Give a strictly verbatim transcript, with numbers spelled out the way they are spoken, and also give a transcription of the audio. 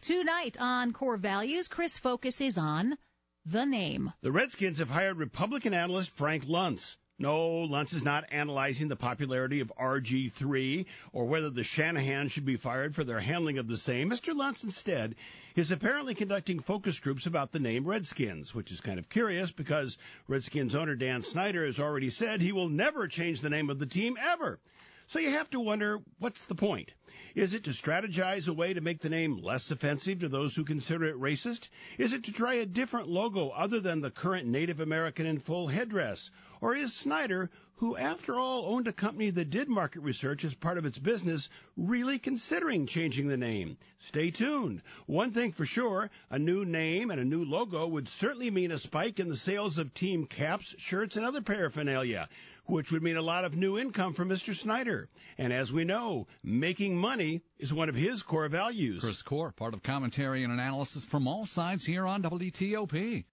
Tonight on Core Values, Chris focuses on the name. The Redskins have hired Republican analyst Frank Luntz. No, Luntz is not analyzing the popularity of R G three or whether the Shanahan should be fired for their handling of the same. Mister Luntz instead is apparently conducting focus groups about the name Redskins, which is kind of curious because Redskins owner Dan Snyder has already said he will never change the name of the team ever. So you have to wonder, what's the point? Is it to strategize a way to make the name less offensive to those who consider it racist? Is it to try a different logo other than the current Native American in full headdress? Or is Snyder, who after all owned a company that did market research as part of its business, really considering changing the name? Stay tuned. One thing for sure, a new name and a new logo would certainly mean a spike in the sales of team caps, shirts, and other paraphernalia, which would mean a lot of new income for Mister Snyder. And as we know, making money is one of his core values. Chris Core, part of commentary and analysis from all sides here on W T O P.